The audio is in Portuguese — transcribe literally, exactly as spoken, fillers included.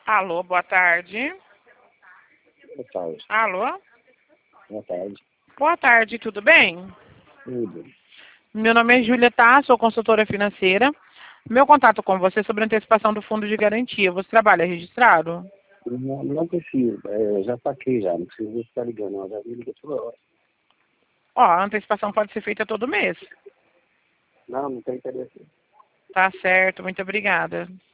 Alô, boa tarde. Boa tarde. Alô? Boa tarde. Boa tarde, tudo bem? Tudo. Meu nome é Júlia, tá? Sou consultora financeira. Meu contato com você é sobre antecipação do fundo de garantia. Você trabalha registrado? Não, não preciso. É, já saquei já. Não preciso ficar ligando. Não. Já me liga toda hora. Ó, a antecipação pode ser feita todo mês. Não, não tem interesse. Tá certo, muito obrigada.